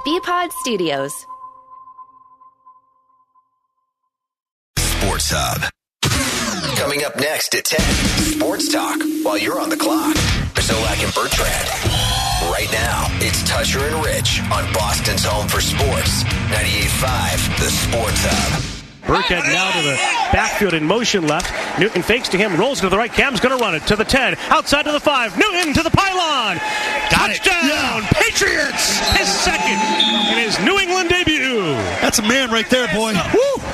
BPod Studios. Sports Hub. Coming up next at 10, Sports Talk while you're on the clock. Zolak and Bertrand. Right now, it's Toucher and Rich on Boston's home for sports. 98.5, the Sports Hub. Burkhead now to the backfield in motion left. Newton fakes to him, rolls to the right. Cam's going to run it to the 10, outside to the 5. Newton to the pylon. Touchdown, Patriots! His second in his New England debut. That's a man right there, boy. Woo!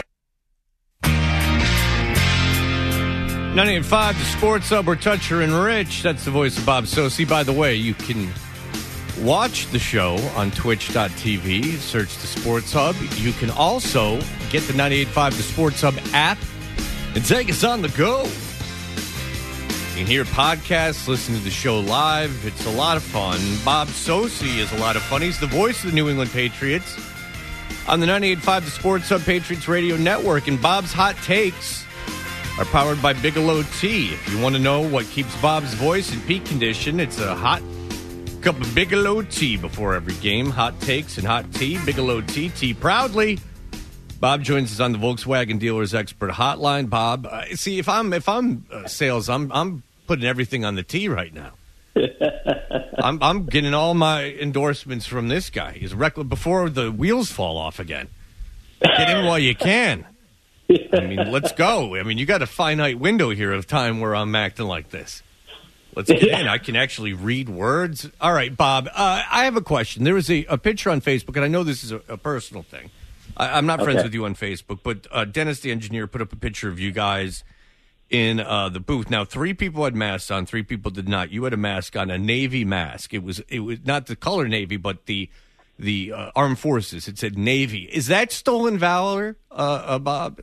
98.5, the Sports Hub, or Toucher and Rich. That's the voice of Bob Socci. By the way, you can watch the show on twitch.tv. Search the Sports Hub. You can also get the 98.5 The Sports Hub app and take us on the go. You can hear podcasts, listen to the show live. It's a lot of fun. Bob Socci is a lot of fun. He's the voice of the New England Patriots on the 98.5 The Sports Hub Patriots Radio Network. And Bob's Hot Takes are powered by Bigelow Tea. If you want to know what keeps Bob's voice in peak condition, it's a hot cup of Bigelow Tea before every game. Hot takes and hot tea. Bigelow Tea. Tea proudly. Bob joins us on the Volkswagen Dealers Expert Hotline. Bob, see, if I'm sales, I'm putting everything on the tea right now. I'm getting all my endorsements from this guy. He's reckless before the wheels fall off again. Get in while you can. I mean, let's go. I mean, you got a finite window here of time where I'm acting like this. Let's get in. I can actually read words. All right, Bob, I have a question. There was a picture on Facebook, and I know this is a personal thing. I'm not friends with you on Facebook, but Dennis, the engineer, put up a picture of you guys in the booth. Now, 3 people had masks on, 3 people did not. You had a mask on, a Navy mask. It was not the color Navy, but the armed forces. It said Navy. Is that stolen valor, Bob?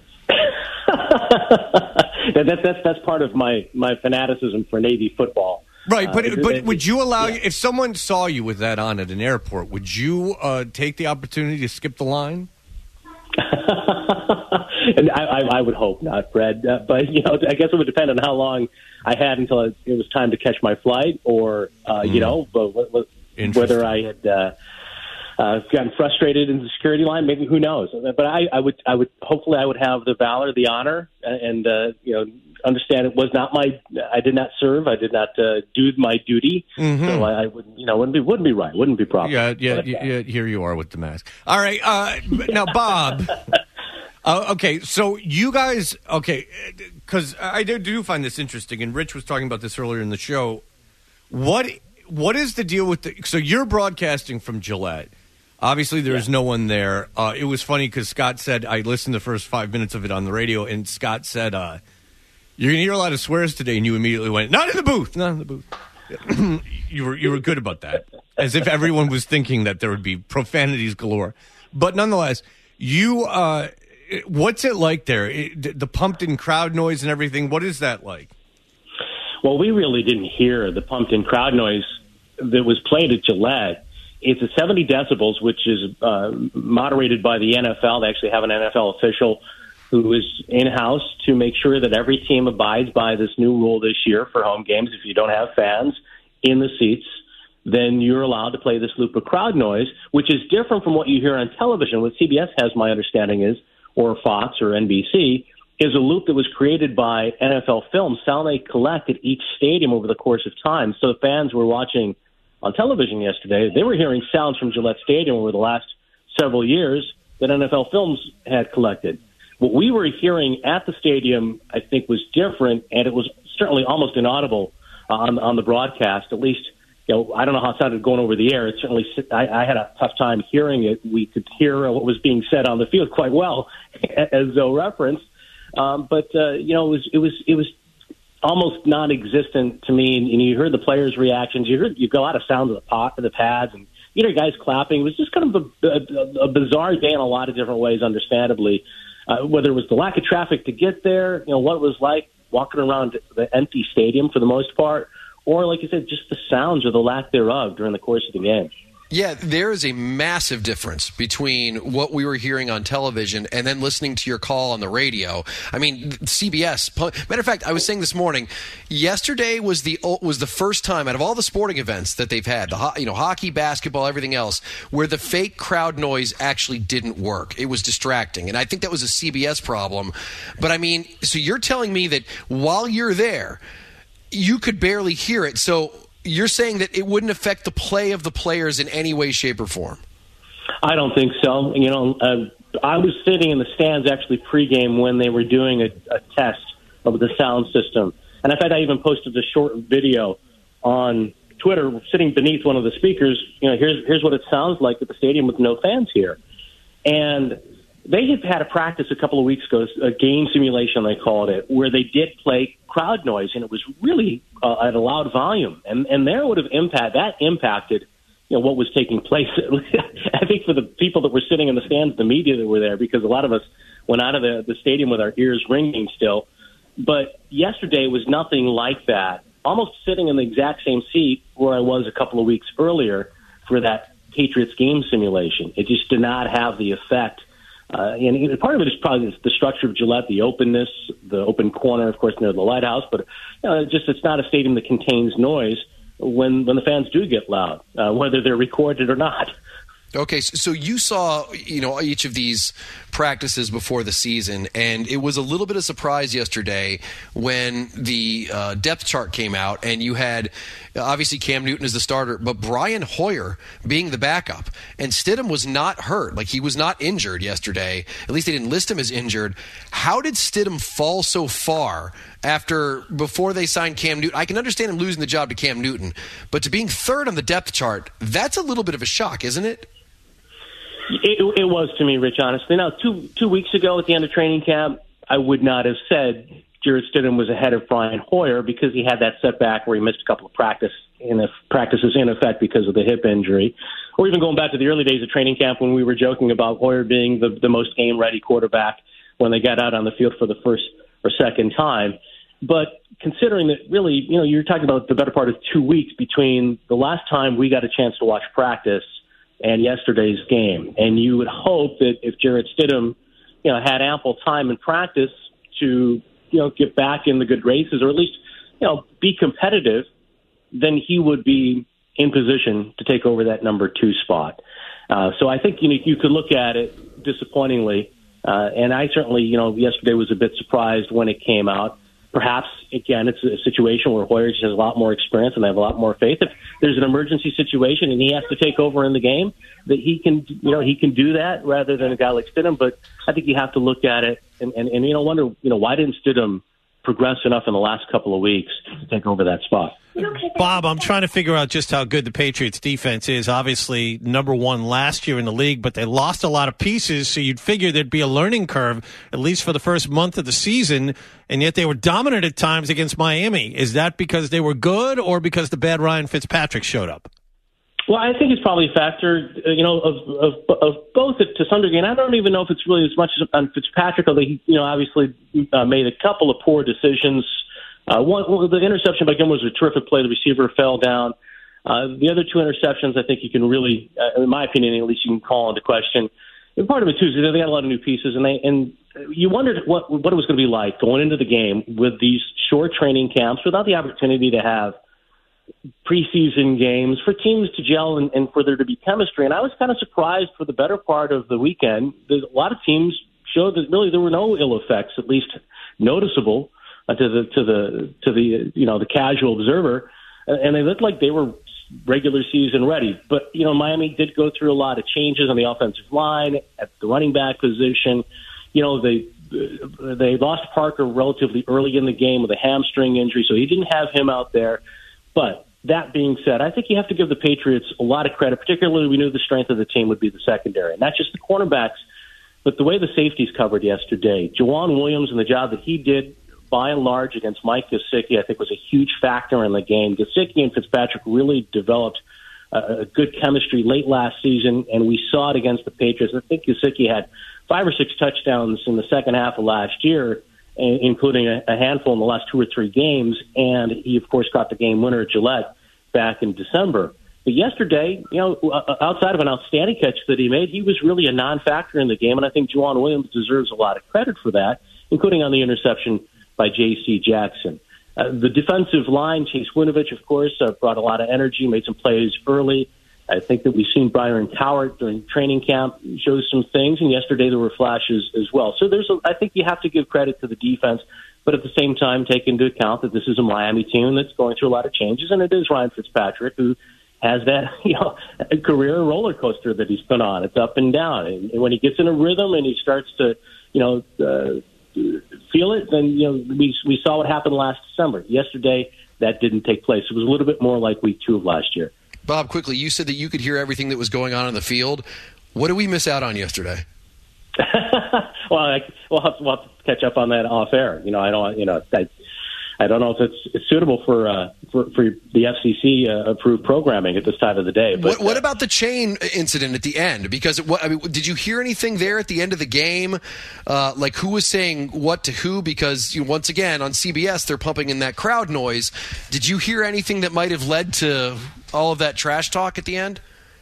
That's part of my fanaticism for Navy football. Right, but would you allow if someone saw you with that on at an airport, would you take the opportunity to skip the line? And I would hope not, Fred. But I guess it would depend on how long I had until it was time to catch my flight, or whether I had gotten frustrated in the security line. Maybe, who knows? But I would hopefully I would have the valor, the honor, and understand it was not I did not serve. I did not do my duty. Mm-hmm. So I wouldn't be right. Wouldn't be proper. Yeah. Here you are with the mask. All right. Now, Bob. Okay. So you guys. Okay. Because I do find this interesting, and Rich was talking about this earlier in the show. What is the deal with so you're broadcasting from Gillette? Obviously, there's no one there. It was funny because Scott said, I listened to the first 5 minutes of it on the radio, and Scott said, you're going to hear a lot of swears today, and you immediately went, not in the booth. You were good about that, as if everyone was thinking that there would be profanities galore. But nonetheless, what's it like there? The pumped-in crowd noise and everything, what is that like? Well, we really didn't hear the pumped-in crowd noise that was played at Gillette. It's at 70 decibels, which is moderated by the NFL. They actually have an NFL official who is in-house to make sure that every team abides by this new rule this year for home games. If you don't have fans in the seats, then you're allowed to play this loop of crowd noise, which is different from what you hear on television. What CBS has, my understanding is, or Fox or NBC, is a loop that was created by NFL Films, sound they collect at each stadium over the course of time. So the fans were watching on television yesterday, they were hearing sounds from Gillette Stadium over the last several years that NFL Films had collected. What we were hearing at the stadium, I think, was different, and it was certainly almost inaudible on the broadcast. At least, I don't know how it sounded going over the air. It certainly, I had a tough time hearing it. We could hear what was being said on the field quite well, as Zoe referenced. But it was almost non-existent to me. And you heard the players' reactions. You got a lot of sounds of the pads, and guys clapping. It was just kind of a bizarre day in a lot of different ways, understandably. Whether it was the lack of traffic to get there, what it was like walking around the empty stadium for the most part, or like you said, just the sounds or the lack thereof during the course of the game. Yeah, there is a massive difference between what we were hearing on television and then listening to your call on the radio. I mean, CBS. Matter of fact, I was saying this morning, yesterday was the first time out of all the sporting events that they've had, hockey, basketball, everything else, where the fake crowd noise actually didn't work. It was distracting, and I think that was a CBS problem. But I mean, so you're telling me that while you're there, you could barely hear it. So you're saying that it wouldn't affect the play of the players in any way, shape, or form? I don't think so. I was sitting in the stands actually pregame when they were doing a test of the sound system. And in fact, I even posted a short video on Twitter sitting beneath one of the speakers. Here's what it sounds like at the stadium with no fans here. And they had a practice a couple of weeks ago, a game simulation they called it, where they did play crowd noise, and it was really at a loud volume. And there would have impacted what was taking place. I think for the people that were sitting in the stands, the media that were there, because a lot of us went out of the stadium with our ears ringing still. But yesterday was nothing like that. Almost sitting in the exact same seat where I was a couple of weeks earlier for that Patriots game simulation. It just did not have the effect. And part of it is probably the structure of Gillette, the openness, the open corner, of course, near the lighthouse. But it's not a stadium that contains noise when the fans do get loud, whether they're recorded or not. Okay, so you saw, each of these practices before the season, and it was a little bit of surprise yesterday when the depth chart came out, and you had, obviously, Cam Newton as the starter, but Brian Hoyer being the backup. And Stidham was not hurt. Like, he was not injured yesterday. At least they didn't list him as injured. How did Stidham fall so far before they signed Cam Newton? I can understand him losing the job to Cam Newton, but to being third on the depth chart, that's a little bit of a shock, isn't it? It was to me, Rich, honestly. Now, two weeks ago at the end of training camp, I would not have said Jarrett Stidham was ahead of Brian Hoyer because he had that setback where he missed a couple of practices in effect because of the hip injury. Or even going back to the early days of training camp when we were joking about Hoyer being the most game-ready quarterback when they got out on the field for the first or second time. But considering that really, you're talking about the better part of 2 weeks between the last time we got a chance to watch practice and yesterday's game. And you would hope that if Jarrett Stidham, had ample time in practice to, get back in the good graces or at least, be competitive, then he would be in position to take over that number 2 spot. So I think, you could look at it disappointingly. And I certainly, yesterday was a bit surprised when it came out. Perhaps, again, it's a situation where Hoyer just has a lot more experience and they have a lot more faith. If there's an emergency situation and he has to take over in the game, that he can do that rather than a guy like Stidham. But I think you have to look at it and wonder, why didn't Stidham progress enough in the last couple of weeks to take over that spot? Bob, I'm trying to figure out just how good the Patriots defense is. Obviously, number 1 last year in the league, but they lost a lot of pieces, so you'd figure there'd be a learning curve, at least for the first month of the season, and yet they were dominant at times against Miami. Is that because they were good or because the bad Ryan Fitzpatrick showed up? Well, I think it's probably a factor, of both to some degree. And I don't even know if it's really as much as on Fitzpatrick, although he, obviously made a couple of poor decisions. The interception by Gilmore was a terrific play. The receiver fell down. The other 2 interceptions, I think you can really, in my opinion, at least you can call into question. And part of it too is they had a lot of new pieces, and you wondered what it was going to be like going into the game with these short training camps without the opportunity to have preseason games for teams to gel and for there to be chemistry. And I was kind of surprised for the better part of the weekend. There's a lot of teams showed that really there were no ill effects, at least noticeable to the casual observer, and they looked like they were regular season ready. But Miami did go through a lot of changes on the offensive line at the running back position. They lost Parker relatively early in the game with a hamstring injury, so he didn't have him out there. But that being said, I think you have to give the Patriots a lot of credit, particularly we knew the strength of the team would be the secondary, not just the cornerbacks, but the way the safeties covered yesterday. Jawan Williams and the job that he did, by and large, against Mike Gesicki, I think was a huge factor in the game. Gesicki and Fitzpatrick really developed a good chemistry late last season, and we saw it against the Patriots. I think Gesicki had 5 or 6 touchdowns in the second half of last year, including a handful in the last 2 or 3 games, and he, of course, got the game winner at Gillette back in December. But yesterday, outside of an outstanding catch that he made, he was really a non-factor in the game, and I think Juwan Williams deserves a lot of credit for that, including on the interception by J.C. Jackson. The defensive line, Chase Winovich, of course, brought a lot of energy, made some plays early. I think that we've seen Byron Cowart during training camp show some things, and yesterday there were flashes as well. So I think you have to give credit to the defense, but at the same time take into account that this is a Miami team that's going through a lot of changes, and it is Ryan Fitzpatrick who has that career roller coaster that he's put on. It's up and down, and when he gets in a rhythm and he starts to feel it, then we saw what happened last December. Yesterday, that didn't take place. It was a little bit more like week 2 of last year. Bob, quickly, you said that you could hear everything that was going on in the field. What did we miss out on yesterday? Well, we'll have to catch up on that off air. I don't know if it's suitable for the FCC approved programming at this time of the day. But what about the chain incident at the end? Because did you hear anything there at the end of the game? Like who was saying what to who? Because once again on CBS they're pumping in that crowd noise. Did you hear anything that might have led to all of that trash talk at the end?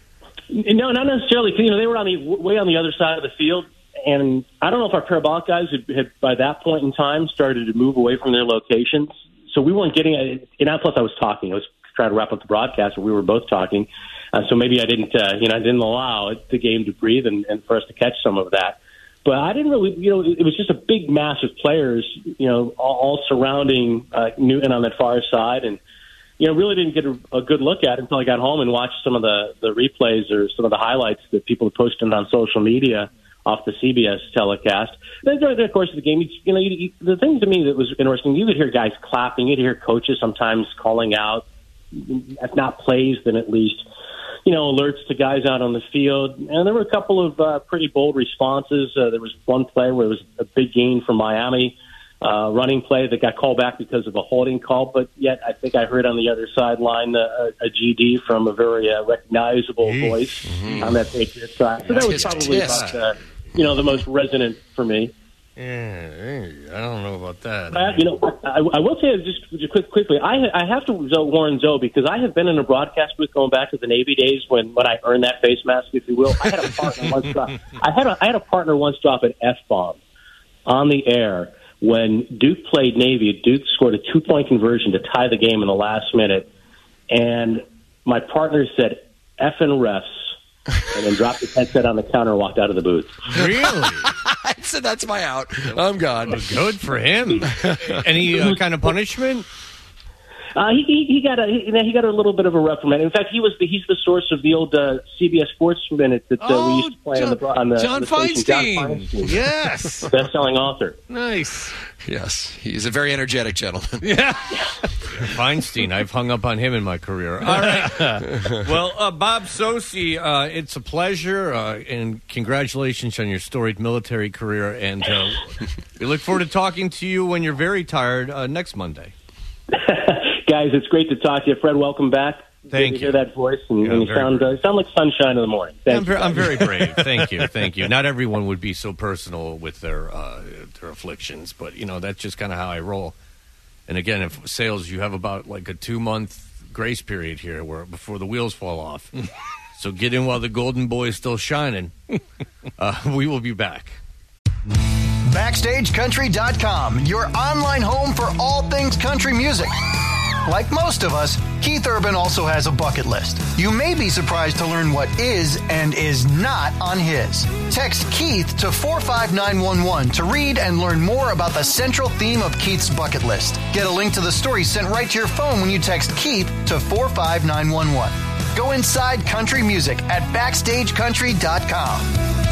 No, not necessarily. They were way on the other side of the field. And I don't know if our parabolic guys had by that point in time started to move away from their locations. So we weren't getting it. And plus I was talking. I was trying to wrap up the broadcast, but we were both talking. So maybe I didn't allow the game to breathe and for us to catch some of that. But I didn't really, it was just a big mass of players, all surrounding Newton on that far side. And, really didn't get a good look at it until I got home and watched some of the replays or some of the highlights that people had posted on social media off the CBS telecast. Then during the course of the game, the thing to me that was interesting, you could hear guys clapping, you'd hear coaches sometimes calling out, if not plays, then at least, alerts to guys out on the field. And there were a couple of pretty bold responses. There was one play where it was a big gain from Miami, running play that got called back because of a holding call, but yet I think I heard on the other sideline a GD from a very recognizable voice on that Patriots side. So that was probably about the most resonant for me. Yeah, I don't know about that. I will say just quickly, I have to warn Zoe because I have been in a broadcast booth going back to the Navy days when I earned that face mask, if you will. I had a partner once drop. I had a partner once drop an F-bomb on the air when Duke played Navy. Duke scored a 2-point conversion to tie the game in the last minute, and my partner said "effing refs." And then dropped his headset on the counter and walked out of the booth. Really? I said, that's my out. I'm gone. Well, good for him. Any kind of punishment? He got a little bit of a reprimand. In fact, he's the source of the old CBS Sports Minute that we used to play on the John Feinstein. John Feinstein. Yes. Best-selling author. Nice. Yes, he's a very energetic gentleman. Yeah. Feinstein. I've hung up on him in my career. All right. Well, Bob Socci, it's a pleasure, and congratulations on your storied military career. And we look forward to talking to you when you're very tired next Monday. Guys, it's great to talk to you. Fred, welcome back. Thank you. You Hear that voice, and you sound like sunshine in the morning. I'm very brave. Thank you. Not everyone would be so personal with their afflictions, but that's just kind of how I roll. And again, if sales, you have about like a 2-month grace period here before the wheels fall off. So get in while the golden boy is still shining. We will be back. BackstageCountry.com, your online home for all things country music. Like most of us, Keith Urban also has a bucket list. You may be surprised to learn what is and is not on his. Text Keith to 45911 to read and learn more about the central theme of Keith's bucket list. Get a link to the story sent right to your phone when you text Keith to 45911. Go inside country music at BackstageCountry.com.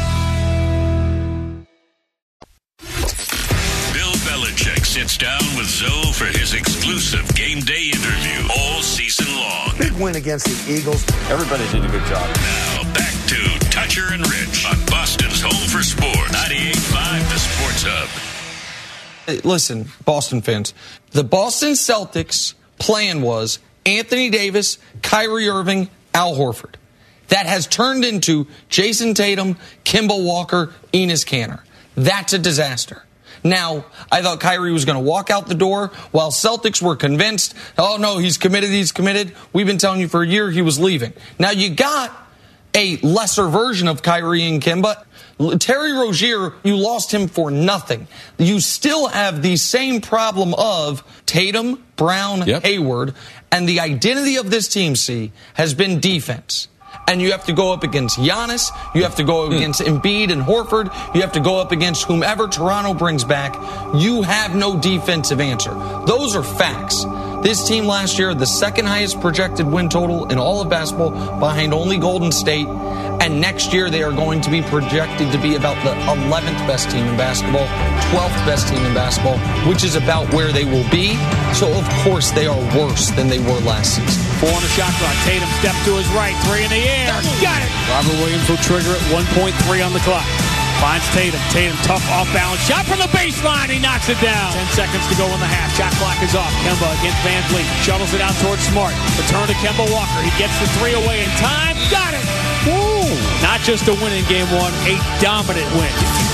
Belichick sits down with Zoe for his exclusive game day interview all season long. Big win against the Eagles. Everybody did a good job. Now back to Toucher and Rich on Boston's Home for Sports, 98.5 The Sports Hub. Hey, listen, Boston fans, the Boston Celtics plan was Anthony Davis, Kyrie Irving, Al Horford. That has turned into Jason Tatum, Kemba Walker, Enes Kanter. That's a disaster. Now, I thought Kyrie was going to walk out the door while Celtics were convinced, oh, no, he's committed. We've been telling you for a year he was leaving. Now, you got a lesser version of Kyrie and Kemba. Terry Rozier, you lost him for nothing. You still have the same problem of Tatum, Brown, Hayward, and the identity of this team, has been defense. And you have to go up against Giannis, you have to go up against Embiid and Horford, you have to go up against whomever Toronto brings back. You have no defensive answer. Those are facts. This team last year, the second highest projected win total in all of basketball, behind only Golden State. And next year, they are going to be projected to be about the 11th best team in basketball, 12th best team in basketball, which is about where they will be. So, of course, they are worse than they were last season. 4 on the shot clock. Tatum step to his right. 3 in the air. Got it. Robert Williams will trigger it. 1.3 on the clock. Finds Tatum. Tatum, tough off-balance shot from the baseline. He knocks it down. 10 seconds to go in the half. Shot clock is off. Kemba against Van Vliet. Shuttles it out towards Smart. Return to Kemba Walker. He gets the 3 away in time. Got it. Woo! Not just a win in game 1, a dominant win.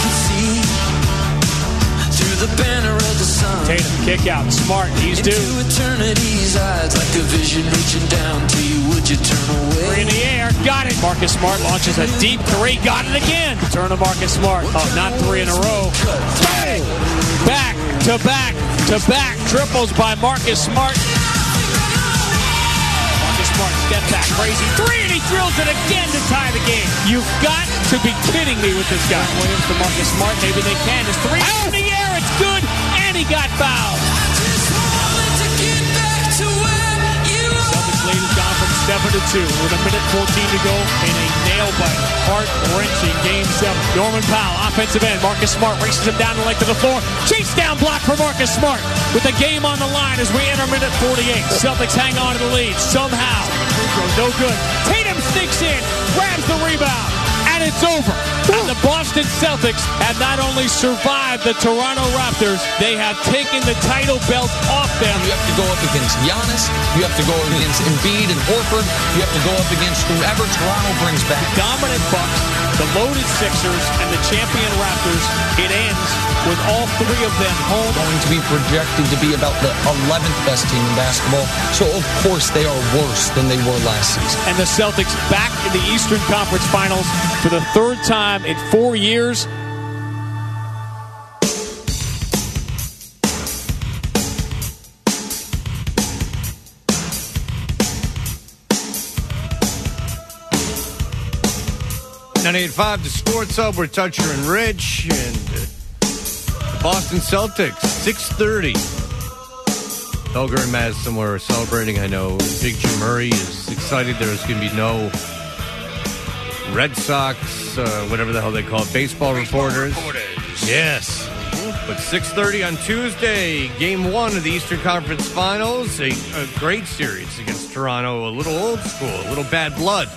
The banner of the sun. Tatum, kick out. Smart, he's due. Eternity's eyes, like a vision reaching down to you. Would you turn away? 3 in the air, got it. Marcus Smart launches a deep 3, got it again. Turn to Marcus Smart. Oh, not 3 in a row. Back to back to back. Triples by Marcus Smart. Marcus Smart, step back, crazy 3, and he drills it again to tie the game. You've got to be kidding me with this guy. Williams to Marcus Smart, maybe they can. It's 3 in the air. It's good, and he got fouled. Celtics lead has gone from 7 to 2 with a minute 14 to go in a nail-bite, heart-wrenching Game 7. Norman Powell, offensive end. Marcus Smart races him down the length of the floor. Chase down block for Marcus Smart with the game on the line as we enter minute 48. Celtics hang on to the lead somehow. No good. Tatum sneaks in, grabs the rebound. And it's over. And the Boston Celtics have not only survived the Toronto Raptors, they have taken the title belt off them. You have to go up against Giannis. You have to go up against Embiid and Horford. You have to go up against whoever Toronto brings back. Dominant Bucks, the loaded Sixers, and the champion Raptors. It ends with all 3 of them home. Going to be projected to be about the 11th best team in basketball. So, of course, they are worse than they were last season. And the Celtics back in the Eastern Conference Finals for the 3rd time in 4 years. .985 the Sports Hub. We're Toucher and Rich, and the Boston Celtics 6:30. Felger and Madison were celebrating. I know Big Jim Murray is excited. There's going to be no Red Sox, whatever the hell they call it, baseball reporters. Yes. But 6:30 on Tuesday, Game 1 of the Eastern Conference Finals. A great series against Toronto. A little old school, a little bad blood.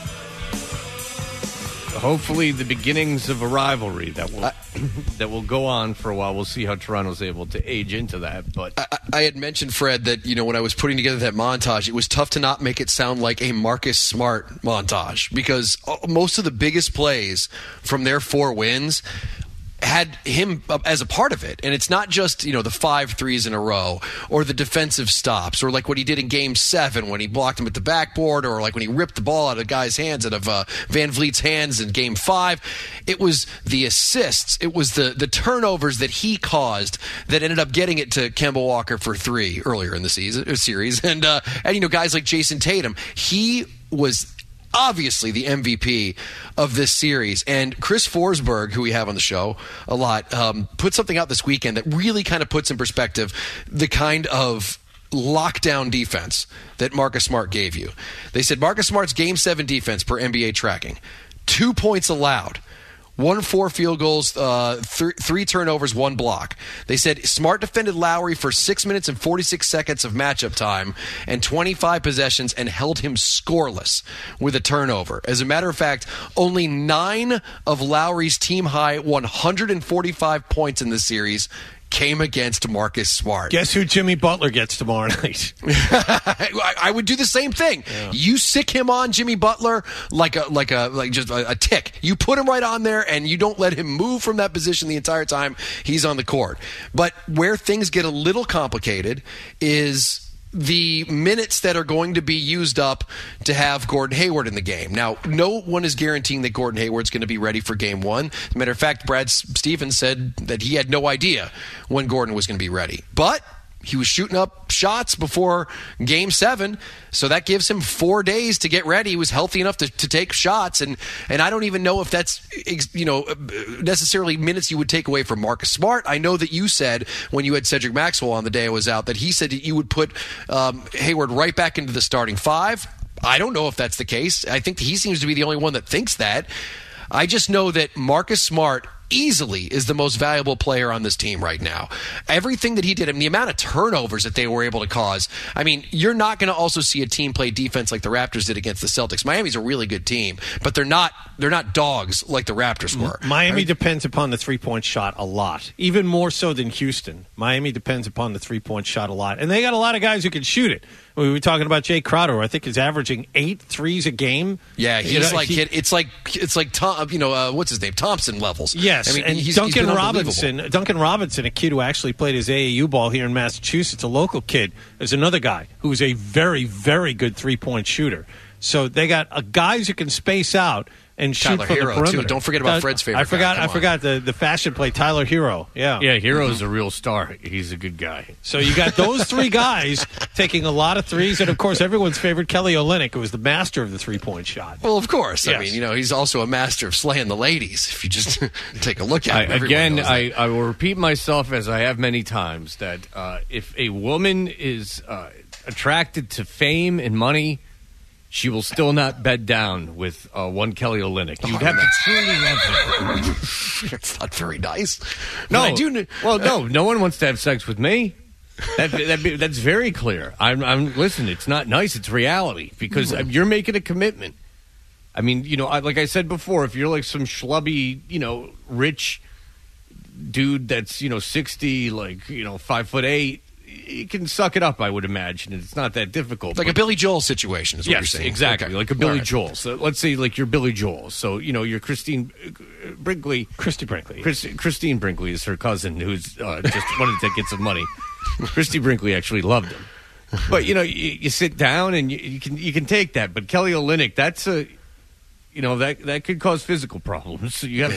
Hopefully the beginnings of a rivalry that will go on for a while. We'll see how Toronto's able to age into that. But I had mentioned, Fred, that when I was putting together that montage, it was tough to not make it sound like a Marcus Smart montage, because most of the biggest plays from their 4 wins had him as a part of it. And it's not just, the 5 threes in a row or the defensive stops or like what he did in Game 7 when he blocked him at the backboard, or like when he ripped the ball out of a guy's hands, out of Van Vliet's hands in Game 5. It was the assists. It was the turnovers that he caused that ended up getting it to Kemba Walker for 3 earlier in the series. And guys like Jason Tatum, he was obviously the MVP of this series. And Chris Forsberg, who we have on the show a lot, put something out this weekend that really kind of puts in perspective the kind of lockdown defense that Marcus Smart gave you. They said Marcus Smart's Game 7 defense per NBA tracking, 2 points allowed, 1 4 field goals, 3 turnovers, 1 block. They said Smart defended Lowry for 6 minutes and 46 seconds of matchup time and 25 possessions and held him scoreless with a turnover. As a matter of fact, only 9 of Lowry's team-high 145 points in this series came against Marcus Smart. Guess who Jimmy Butler gets tomorrow night? I would do the same thing. Yeah. You sick him on Jimmy Butler like just a tick. You put him right on there, and you don't let him move from that position the entire time he's on the court. But where things get a little complicated is the minutes that are going to be used up to have Gordon Hayward in the game. Now, no one is guaranteeing that Gordon Hayward's going to be ready for game one. As a matter of fact, Brad Stevens said that he had no idea when Gordon was going to be ready. But he was shooting up shots before Game 7, so that gives him 4 days to get ready. He was healthy enough to take shots, and I don't even know if that's necessarily minutes you would take away from Marcus Smart. I know that you said when you had Cedric Maxwell on the day it was out that he said that you would put Hayward right back into the starting five. I don't know if that's the case. I think he seems to be the only one that thinks that. I just know that Marcus Smart easily is the most valuable player on this team right now. Everything that he did, I mean, the amount of turnovers that they were able to cause. I mean, you're not going to also see a team play defense like the Raptors did against the Celtics. Miami's a really good team, but they're not dogs like the Raptors were. Miami depends upon the three-point shot a lot, even more so than Houston. Miami depends upon the three-point shot a lot, and they got a lot of guys who can shoot it. We were talking about Jay Crowder, who I think is averaging 8 threes a game. Yeah, it's like Tom, what's his name, Thompson levels. Yes, I mean, and Duncan Robinson, a kid who actually played his AAU ball here in Massachusetts, a local kid, is another guy who is a very, very good three-point shooter. So they got guys who can space out and shoot Tyler from Hero, the perimeter. Too. Don't forget about Fred's favorite I forgot the fashion play, Tyler Hero. Yeah, Hero's a real star. He's a good guy. So you got those three guys taking a lot of threes, and of course everyone's favorite Kelly Olynyk, who was the master of the three-point shot. Well, of course. Yes. I mean, he's also a master of slaying the ladies. If you just take a look at him. Again, I will repeat myself as I have many times that if a woman is attracted to fame and money, she will still not bed down with one Kelly Olynyk. You'd have to truly love her. It's not very nice. No, no one wants to have sex with me. That's very clear. I'm listen. It's not nice. It's reality because you're making a commitment. I mean, like I said before, if you're like some schlubby, rich dude that's 60, 5'8", you can suck it up, I would imagine. It's not that difficult. Like a Billy Joel situation is what you're saying. Exactly. Okay. Like a Billy Joel. So let's say like you're Billy Joel. So, you're Christine Brinkley. Christine Brinkley is her cousin who's just wanted to get some money. Christy Brinkley actually loved him. But, you sit down and you can take that. But Kelly Olynyk, that's that could cause physical problems. So you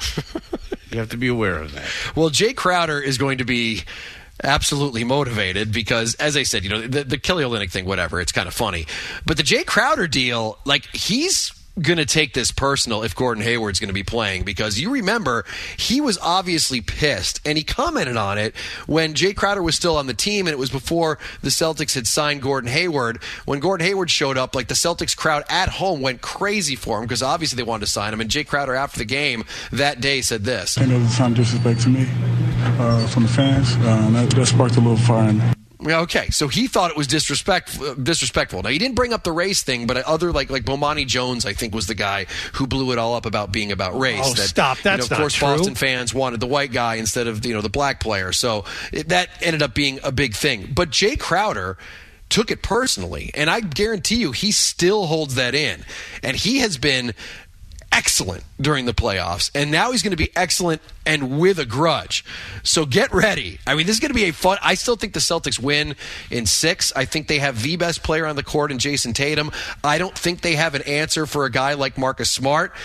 have to be aware of that. Well, Jay Crowder is going to be absolutely motivated because, as I said, the Kelly Olynyk thing, whatever, it's kind of funny. But the Jay Crowder deal, he's going to take this personal if Gordon Hayward's going to be playing, because you remember he was obviously pissed, and he commented on it when Jay Crowder was still on the team, and it was before the Celtics had signed Gordon Hayward. When Gordon Hayward showed up, the Celtics crowd at home went crazy for him because obviously they wanted to sign him, and Jay Crowder after the game that day said this. I know there's some disrespect to me from the fans. That sparked a little fire in me. Okay, so he thought it was disrespectful. Now, he didn't bring up the race thing, but other like Bomani Jones, I think, was the guy who blew it all up about being about race. Oh, stop! That's of course, not true. Boston fans wanted the white guy instead of the black player, so that ended up being a big thing. But Jay Crowder took it personally, and I guarantee you, he still holds that in, and he has been excellent during the playoffs, and now he's going to be excellent and with a grudge. So get ready. I mean, this is going to be a fun. I still think the Celtics win in 6. I think they have the best player on the court in Jason Tatum. I don't think they have an answer for a guy like Marcus Smart.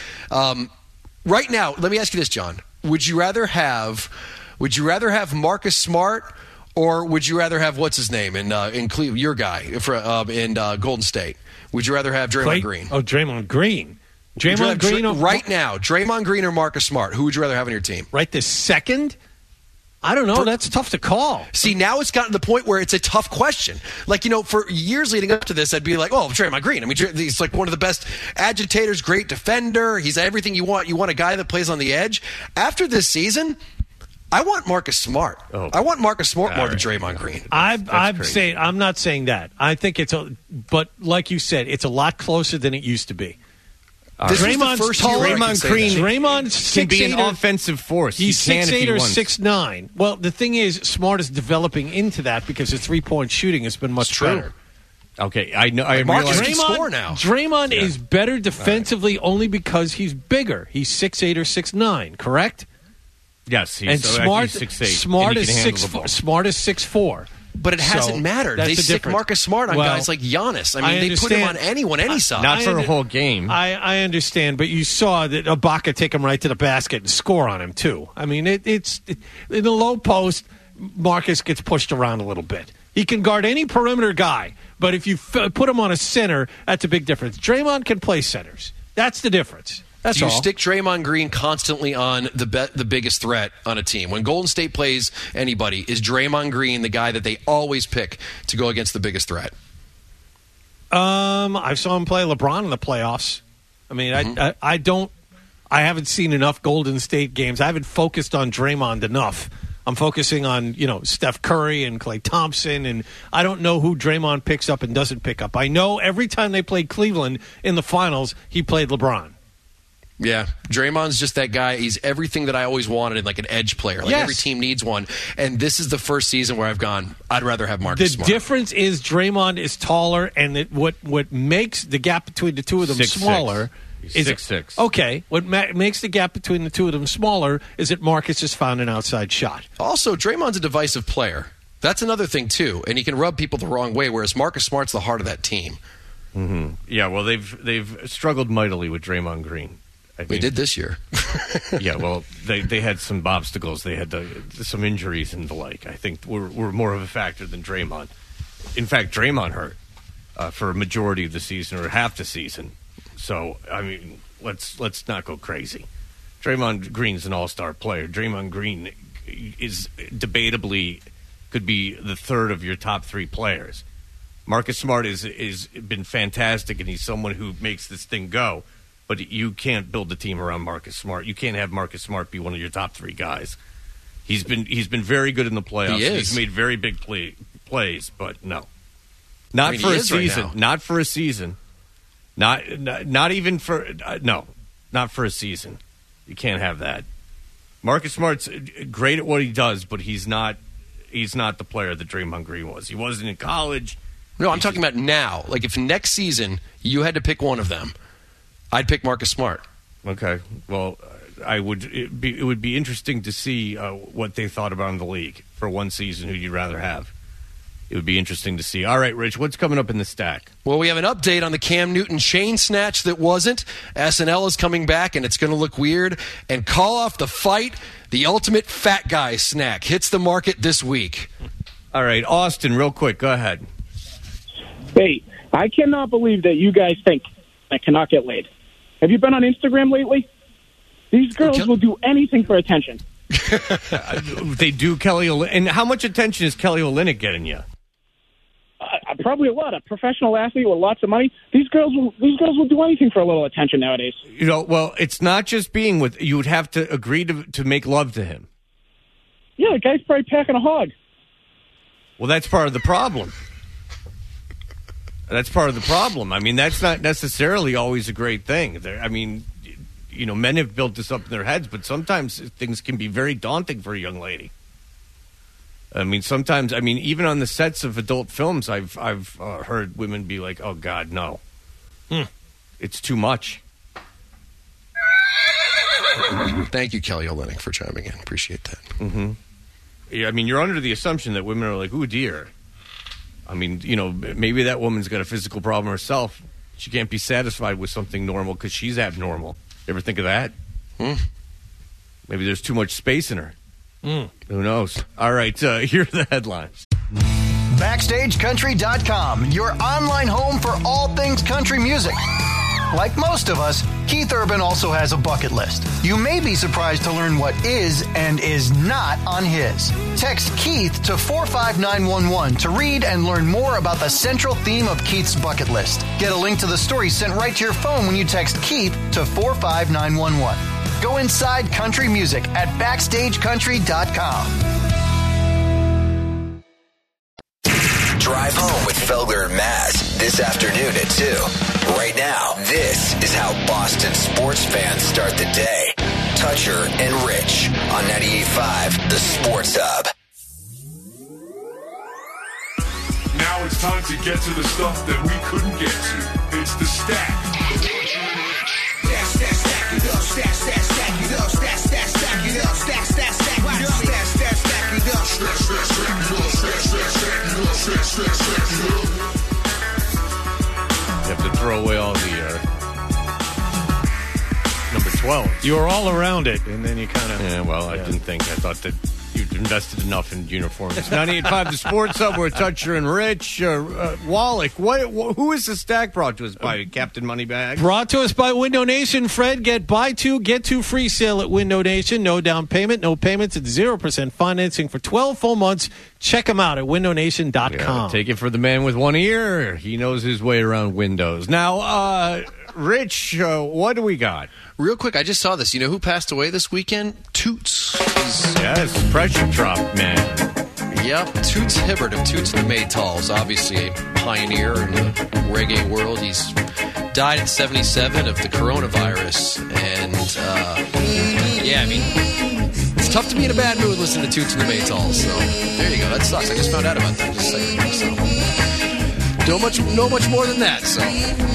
Right now, let me ask you this, John. Would you rather have Marcus Smart, or would you rather have what's his name in Cleveland, your guy in Golden State? Would you rather have Draymond Green? Oh, Draymond Green. Draymond Green right now, Draymond Green or Marcus Smart? Who would you rather have on your team? Right this second? I don't know. That's tough to call. See, now it's gotten to the point where it's a tough question. For years leading up to this, I'd be like, oh, Draymond Green. I mean, he's like one of the best agitators, great defender. He's everything you want. You want a guy that plays on the edge. After this season, I want Marcus Smart. Oh. I want Marcus Smart more than Draymond Green. I'm not saying that. I think but like you said, it's a lot closer than it used to be. This was the Draymond's first year where I can Draymond say Green that. Draymond's can be an 6'8" or- offensive force. He's He can if 6'8" he or wants. 6'9". Well, the thing is, Smart is developing into that because his 3-point shooting has been much It's true. better. Okay, I know. I Marcus realize. can score now. Draymond is better defensively only because he's bigger. He's 6'8" or 6'9", correct? Yes, And Smart, he's 6'8", Smart and he is can handle the ball. 6'4". Smart is 6'4". But it hasn't mattered. that's They the stick difference. Marcus Smart on Well, guys like Giannis. I mean, I they put him on understand. anyone, any side. Not for a whole game. I understand, but you saw that Ibaka take him right to the basket and score on him, too. I mean, it's in the low post, Marcus gets pushed around a little bit. He can guard any perimeter guy, but if you put him on a center, that's a big difference. Draymond can play centers. That's the difference. That's Do you all. stick Draymond Green constantly on the biggest threat on a team? When Golden State plays anybody, is Draymond Green the guy that they always pick to go against the biggest threat? I saw him play LeBron in the playoffs. I mean, I haven't seen enough Golden State games. I haven't focused on Draymond enough. I'm focusing on, Steph Curry and Klay Thompson, and I don't know who Draymond picks up and doesn't pick up. I know every time they played Cleveland in the finals, he played LeBron. Yeah, Draymond's just that guy. He's everything that I always wanted in like an edge player. Like every team needs one. And this is the first season where I've gone, I'd rather have Marcus Smart. The difference is Draymond is taller, and what makes the gap between the two of them 6'6". smaller He's is 6'6". Okay, what makes the gap between the two of them smaller is that Marcus has found an outside shot. Also, Draymond's a divisive player. That's another thing, too. And he can rub people the wrong way, whereas Marcus Smart's the heart of that team. Mm-hmm. Yeah, well, they've struggled mightily with Draymond Green. They did this year. Yeah, well, they had some obstacles. They had some injuries and the like. I think were more of a factor than Draymond. In fact, Draymond hurt for a majority of the season or half the season. So, I mean, let's not go crazy. Draymond Green's an all-star player. Draymond Green is debatably could be the third of your top three players. Marcus Smart is been fantastic, and he's someone who makes this thing go. But you can't build a team around Marcus Smart. You can't have Marcus Smart be one of your top three guys. He's been very good in the playoffs. He is. He's made very big plays, but no, not for a season. Right now. Not for a season. Not even for not for a season. You can't have that. Marcus Smart's great at what he does, but he's not the player that Draymond Green was. He wasn't in college. No, I'm talking about now. Like if next season you had to pick one of them, I'd pick Marcus Smart. Okay. Well, I would. It would be interesting to see what they thought about in the league for one season. Who you'd rather have? It would be interesting to see. All right, Rich, what's coming up in the stack? Well, we have an update on the Cam Newton chain snatch that wasn't. SNL is coming back, and it's going to look weird. And Call Off the Fight, the ultimate fat guy snack, hits the market this week. All right, Austin, real quick, go ahead. Hey, I cannot believe that you guys think I cannot get laid. Have you been on Instagram lately? These girls will do anything for attention. They do, Kelly Olynyk. And how much attention is Kelly Olynyk getting you? Probably a lot. A professional athlete with lots of money. These girls will do anything for a little attention nowadays. Well, it's not just being with. You would have to agree to make love to him. Yeah, the guy's probably packing a hog. Well, that's part of the problem. That's part of the problem. I mean, that's not necessarily always a great thing. I mean, men have built this up in their heads, but sometimes things can be very daunting for a young lady. I mean, sometimes, even on the sets of adult films, I've heard women be like, "Oh God, no, it's too much." Thank you, Kelly Olynyk, for chiming in. Appreciate that. Mm-hmm. Yeah, you're under the assumption that women are like, "Ooh, dear." Maybe that woman's got a physical problem herself. She can't be satisfied with something normal because she's abnormal. You ever think of that? Maybe there's too much space in her. Who knows? All right, here are the headlines. BackstageCountry.com, your online home for all things country music. Like most of us, Keith Urban also has a bucket list. You may be surprised to learn what is and is not on his. Text Keith to 45911 to read and learn more about the central theme of Keith's bucket list. Get a link to the story sent right to your phone when you text Keith to 45911. Go inside country music at BackstageCountry.com. Drive home with Felger and Maz this afternoon at 2 Right now, this is how Boston sports fans start the day. Toucher and Rich on 98.5 The Sports Hub. Now it's time to get to the stuff that we couldn't get to. It's the stack. Stack it up, stack it up, stack it up, stack it up, stack it up, stack it up. You have to throw away all the number 12. You were all around it, and then you kind of... Yeah, well, I didn't think. I thought that you'd invested enough in uniforms. 98.5 The Sports Hub. We're Toucher and Rich. Wallach, who is the stack brought to us by? Captain Moneybag? Brought to us by Window Nation. Fred, buy two, get two free sale at Window Nation. No down payment, no payments. It's 0% financing for 12 full months. Check them out at windownation.com. Yeah, take it for the man with one ear. He knows his way around windows. Now, Rich, what do we got? Real quick, I just saw this. You know who passed away this weekend? Toots. Yes, pressure drop man. Yep, Toots Hibbert of Toots and the Maytals, obviously a pioneer in the reggae world. He's died at 77 of the coronavirus. And, yeah, I mean, it's tough to be in a bad mood listening to Toots and the Maytals. So, there you go. That sucks. I just found out about that just a second ago. So, no much more than that, so...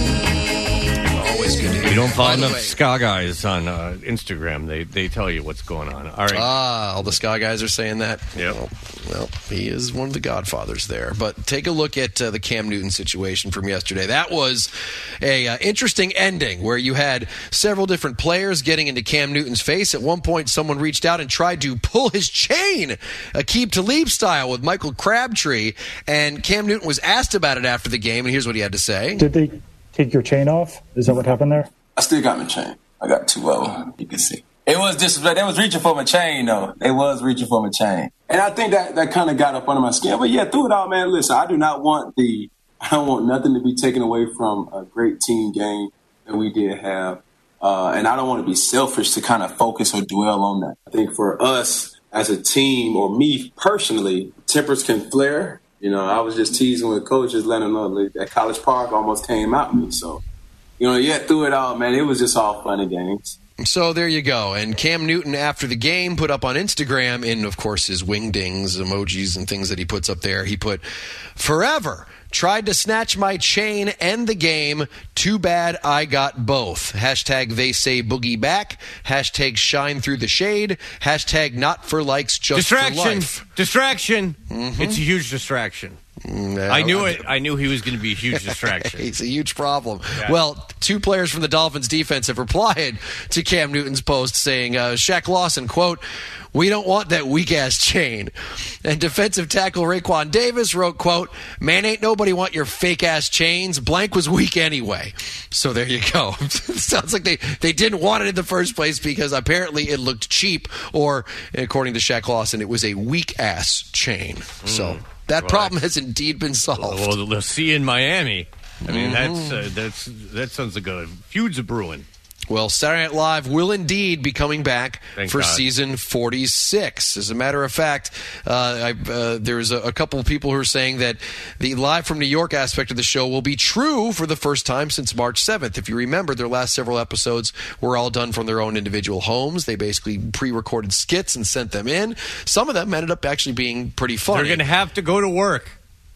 Always good to hear. You don't follow enough ska guys on Instagram. They tell you what's going on. All right. All the ska guys are saying that. Yep. Well, he is one of the godfathers there. But take a look at the Cam Newton situation from yesterday. That was a interesting ending where you had several different players getting into Cam Newton's face. At one point, someone reached out and tried to pull his chain, Aqib Talib style, with Michael Crabtree. And Cam Newton was asked about it after the game, and here's what he had to say. Did they take your chain off? Is that what happened there? I still got my chain. I got two of them. You can see. It was disrespect. They was reaching for my chain, though. They was reaching for my chain. And I think that kind of got up under my skin. But, yeah, through it all, man, listen, I don't want nothing to be taken away from a great team game that we did have. And I don't want to be selfish to kind of focus or dwell on that. I think for us as a team, or me personally, tempers can flare. You know, I was just teasing with coaches, letting them know that College Park almost came out me. So, through it all, man, it was just all fun and games. So there you go. And Cam Newton, after the game, put up on Instagram, in, of course, his wingdings, emojis, and things that he puts up there, he put, "Forever. Tried to snatch my chain and the game. Too bad I got both. Hashtag they say boogie back. Hashtag shine through the shade. Hashtag not for likes, just for life." Distraction. Mm-hmm. It's a huge distraction. I knew it. I knew he was going to be a huge distraction. He's a huge problem. Yeah. Well, two players from the Dolphins defense have replied to Cam Newton's post saying, Shaq Lawson, quote, "We don't want that weak-ass chain." And defensive tackle Raekwon Davis wrote, quote, "Man, ain't nobody want your fake-ass chains. Blank was weak anyway." So there you go. Sounds like they didn't want it in the first place because apparently it looked cheap, or, according to Shaq Lawson, it was a weak-ass chain. So that problem has indeed been solved. Well, they'll see you in Miami. I mean, that sounds like a feud's a brewing. Well, Saturday Night Live will indeed be coming back for God. season 46. As a matter of fact, there's a couple of people who are saying that the Live from New York aspect of the show will be true for the first time since March 7th. If you remember, their last several episodes were all done from their own individual homes. They basically pre-recorded skits and sent them in. Some of them ended up actually being pretty funny. They're going to have to go to work.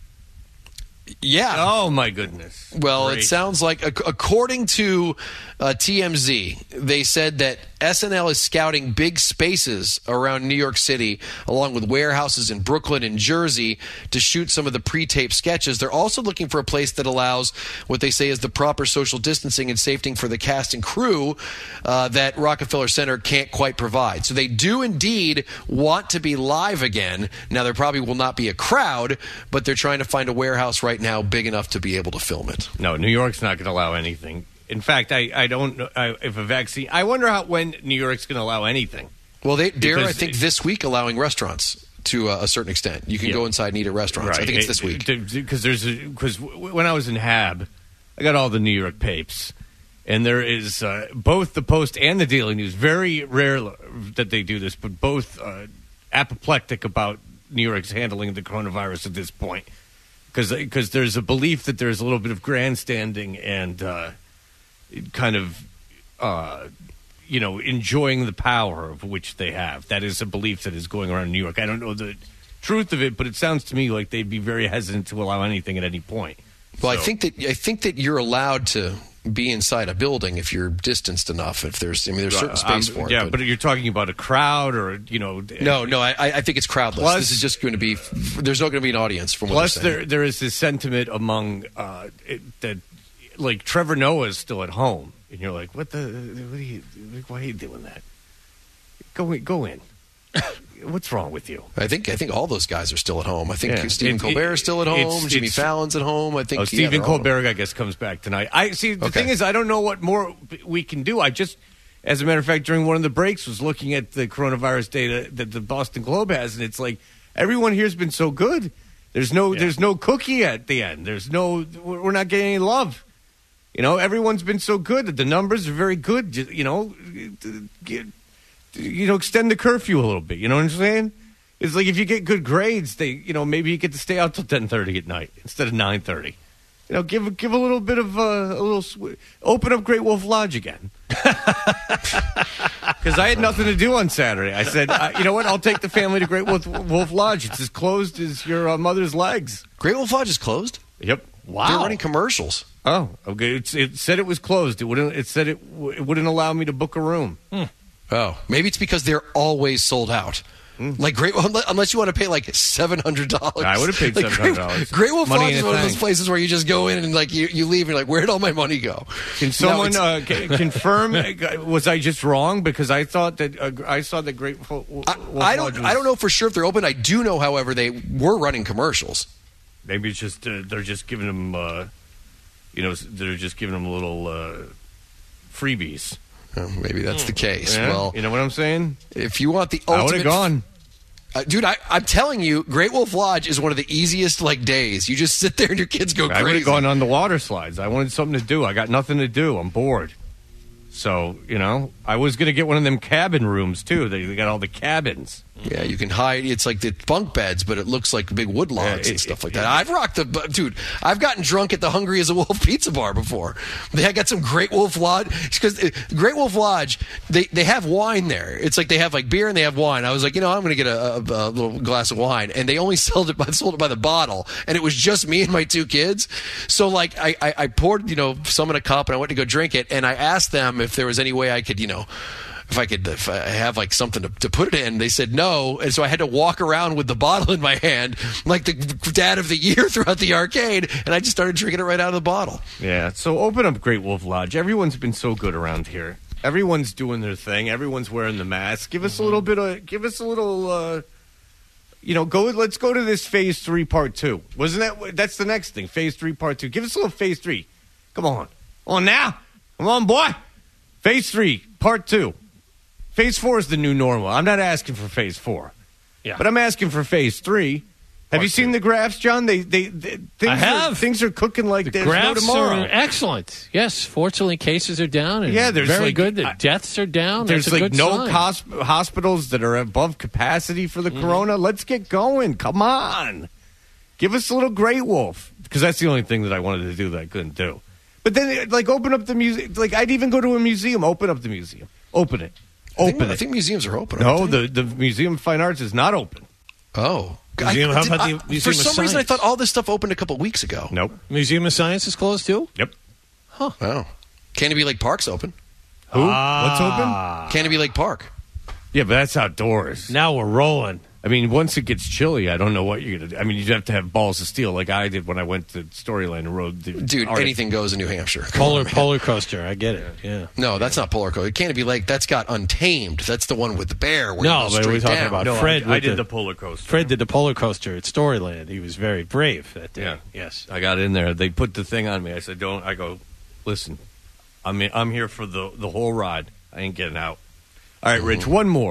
Yeah. Oh, my goodness. Well, Great. It sounds like, according to TMZ, they said that SNL is scouting big spaces around New York City, along with warehouses in Brooklyn and Jersey, to shoot some of the pre-taped sketches. They're also looking for a place that allows what they say is the proper social distancing and safety for the cast and crew that Rockefeller Center can't quite provide. So they do indeed want to be live again. Now, there probably will not be a crowd, but they're trying to find a warehouse right now big enough to be able to film it. No, New York's not going to allow anything. In fact, I don't know if a vaccine. I wonder when New York's going to allow anything. Well, they're I think this week allowing restaurants to a certain extent. You can go inside and eat at restaurants. Right. I think it's this week. Because when I was in Hab, I got all the New York papes, and there is both the Post and the Daily News. Very rare that they do this, but both apoplectic about New York's handling the coronavirus at this point. because there's a belief that there's a little bit of grandstanding and kind of enjoying the power of which they have. That is a belief that is going around in New York. I don't know the truth of it, but it sounds to me like they'd be very hesitant to allow anything at any point. Well, So- I think that you're allowed to be inside a building if you're distanced enough. If there's certain space for it. Yeah, but you're talking about a crowd or No, I think it's crowdless. Plus- This is just going to be. There's not going to be an audience from what Plus, they're saying. there is this sentiment among that, like Trevor Noah is still at home, and you're like, why are you doing that? Go in. What's wrong with you? I think all those guys are still at home. I think Yeah. Stephen Colbert is still at home. Jimmy Fallon's at home. I think Stephen Colbert, I guess, comes back tonight. The thing is, I don't know what more we can do. I just, as a matter of fact, during one of the breaks, was looking at the coronavirus data that the Boston Globe has, and it's like everyone here's been so good. There's no cookie at the end. We're not getting any love. Everyone's been so good. The numbers are very good. Extend the curfew a little bit. You know what I'm saying? It's like if you get good grades, maybe you get to stay out till 10:30 at night instead of 9:30. Give a little bit of open up Great Wolf Lodge again. Because I had nothing to do on Saturday. I said, you know what? I'll take the family to Great Wolf Lodge. It's as closed as your mother's legs. Great Wolf Lodge is closed? Yep. Wow. They're running commercials. Oh, okay. It said it was closed. It said it wouldn't allow me to book a room. Oh, maybe it's because they're always sold out. Like unless you want to pay like $700. I would have paid $700. Great Wolf Money Lodge in is a one of tank. those places where you just go in and like you leave and you're like, where'd all my money go? Can someone confirm? Was I just wrong? Because I thought that I saw that Great Wolf I Lodge don't know for sure if they're open. I do know, however, they were running commercials. Maybe it's just they're just giving them, they're just giving them little freebies. Maybe that's the case. Yeah, Well, you know what I'm saying? If you want the ultimate, I would have gone. Dude, I'm telling you, Great Wolf Lodge is one of the easiest days. You just sit there and your kids go I would have crazy. gone on the water slides. I wanted something to do. I got nothing to do. I'm bored. So, I was going to get one of them cabin rooms, too. They got all the cabins. Yeah, you can hide. It's like the bunk beds, but it looks like big wood logs and stuff like that. I've rocked I've gotten drunk at the Hungry as a Wolf pizza bar before. They got some Great Wolf Lodge because Great Wolf Lodge they have wine there. It's like they have like beer and they have wine. I was like, I'm going to get a little glass of wine, and they only sold it by the bottle, and it was just me and my two kids. So like I poured some in a cup and I went to go drink it, and I asked them if there was any way I could if I have like something to put it in. They said no, and so I had to walk around with the bottle in my hand like the dad of the year throughout the arcade, and I just started drinking it right out of the bottle. Yeah, so open up Great Wolf Lodge. Everyone's been so good around here. Everyone's doing their thing. Everyone's wearing the mask. Give us a little bit of, let's go to this Phase 3 Part 2. That's the next thing, Phase 3 Part 2. Give us a little Phase 3. Come on. On now. Come on, boy. Phase 3 Part 2. Phase 4 is the new normal. I'm not asking for Phase 4. Yeah. But I'm asking for Phase 3. Have you seen the graphs, John? I have. Things are cooking like The there's no graphs tomorrow. are excellent. Yes, fortunately, cases are down. And Yeah, there's very like- good. The deaths are down. There's That's a like good no sign. hospitals that are above capacity for the corona. Let's get going. Come on. Give us a little Great Wolf. Because that's the only thing that I wanted to do that I couldn't do. But then, open up the museum. I'd even go to a museum. Open up the museum. Open it. I think museums are open. No, aren't they? the Museum of Fine Arts is not open. Oh. Museum, how about the Museum for of some reason, I Science? thought all this stuff opened a couple weeks ago. Nope. Museum of Science is closed too? Yep. Huh. Wow. Canopy Lake Park's open. Who? What's open? Canopy Lake Park. Yeah, but that's outdoors. Now we're rolling. I mean, once it gets chilly, I don't know what you're going to do. I mean, you'd have to have balls of steel like I did when I went to Storyline and rode the Dude, Arctic. anything goes in New Hampshire. Come on, man. Polar coaster. I get it. Yeah. No, that's not Polar Coaster. Canopy Lake, that's got Untamed. That's the one with the bear. Where No, you go but we're straight talking down. about No, Fred. I did the polar coaster. Fred did the polar coaster at Storyland. He was very brave that day. Yeah. Yes. I got in there. They put the thing on me. I said, "Don't." I go, "Listen, I'm here for the whole ride. I ain't getting out." All right, Rich. One more.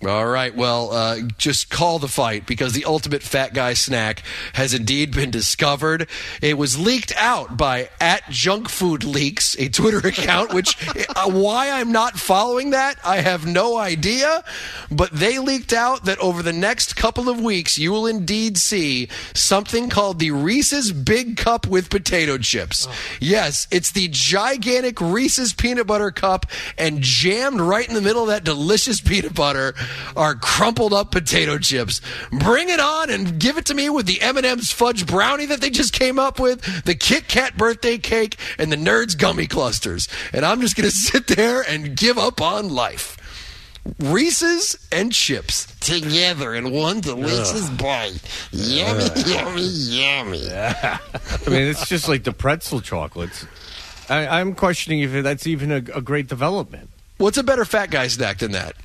All right. Well, just call the fight because the ultimate fat guy snack has indeed been discovered. It was leaked out by @JunkFoodLeaks, a Twitter account, which why I'm not following that, I have no idea. But they leaked out that over the next couple of weeks, you will indeed see something called the Reese's Big Cup with potato chips. Yes, it's the gigantic Reese's peanut butter cup, and jammed right in the middle of that delicious peanut butter are crumpled up potato chips. Bring it on and give it to me with the M&M's fudge brownie that they just came up with, the Kit Kat birthday cake, and the Nerds gummy clusters. And I'm just going to sit there and give up on life. Reese's and chips together in one delicious bite. Yummy, yummy, yummy. I mean, it's just like the pretzel chocolates. I'm questioning if that's even a great development. What's a better fat guy snack than that?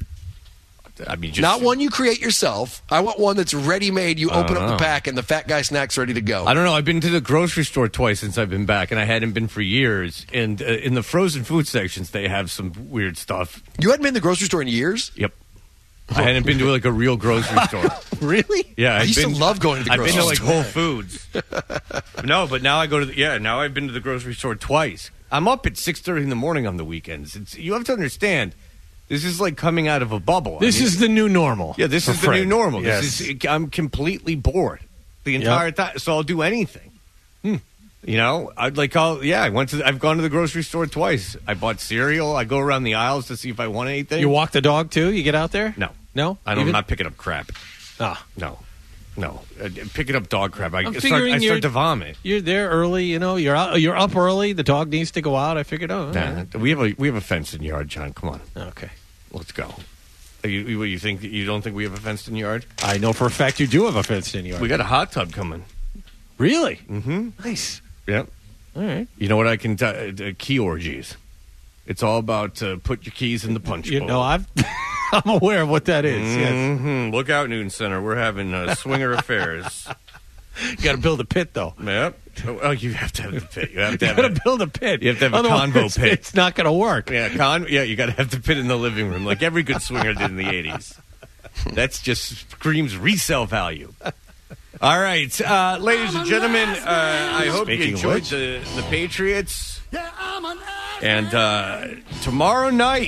I mean, just not one you create yourself. I want one that's ready-made. You open up the pack, and the fat guy snack's ready to go. I don't know. I've been to the grocery store twice since I've been back, and I hadn't been for years. And in the frozen food sections, they have some weird stuff. You hadn't been to the grocery store in years? Yep. I hadn't been to like a real grocery store. Really? Yeah, I used to love going to the grocery store. I've been to like Whole Foods. No, but now I go to now I've been to the grocery store twice. I'm up at 6:30 in the morning on the weekends. You have to understand. This is like coming out of a bubble. This is the new normal. Yeah, this is the new normal. Yes. I'm completely bored the entire time, so I'll do anything. You know, I've gone to the grocery store twice. I bought cereal. I go around the aisles to see if I want anything. You walk the dog too? You get out there? No. I'm not picking up crap. No. Picking up dog crap. I start to vomit. You're there early, you know. You're up early. The dog needs to go out. I figured, we have a fenced-in yard, John. Come on. Okay. Let's go. You think you don't think we have a fenced-in yard? I know for a fact you do have a fenced-in yard. We got a hot tub coming. Really? Mm-hmm. Nice. Yep. All right. You know what I can key orgies. It's all about put your keys in the punch bowl. You know, I'm aware of what that is. Mm-hmm. Yes. Look out, Newton Center. We're having swinger affairs. You got to build a pit, though. Yep. Oh, you have to have the pit. You have to build a pit. You have to have a convo pit. It's not going to work. Yeah, you got to have the pit in the living room, like every good swinger did in the 80s. That's just screams resale value. All right, ladies and gentlemen, I hope you enjoyed the Patriots. And tomorrow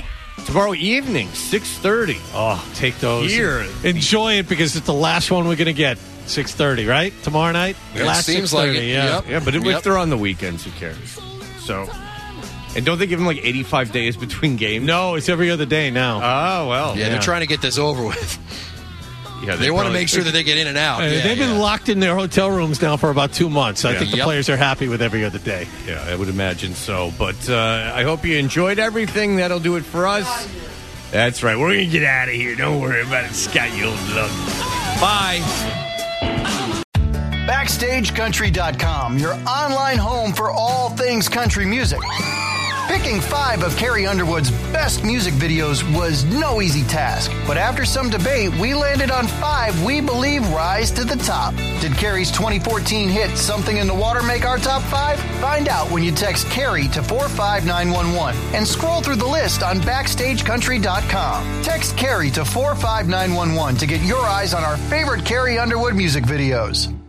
evening, 6:30. Oh, take those. Here. Enjoy it because it's the last one we're going to get. 6:30, right? Tomorrow night? It seems like it. Yeah. Yep. Yeah, but if they're on the weekends, who cares? So, and don't they give them like 85 days between games? No, it's every other day now. Oh, well. Yeah, they're trying to get this over with. Yeah, they want to make sure that they get in and out. They've been locked in their hotel rooms now for about 2 months. I think the players are happy with every other day. Yeah, I would imagine so. But I hope you enjoyed everything. That'll do it for us. That's right. We're going to get out of here. Don't worry about it, Scott, you old lug. Bye. BackstageCountry.com, your online home for all things country music. Picking 5 of Carrie Underwood's best music videos was no easy task, but after some debate, we landed on 5 we believe rise to the top. Did Carrie's 2014 hit Something in the Water make our top 5? Find out when you text Carrie to 45911 and scroll through the list on BackstageCountry.com. Text Carrie to 45911 to get your eyes on our favorite Carrie Underwood music videos.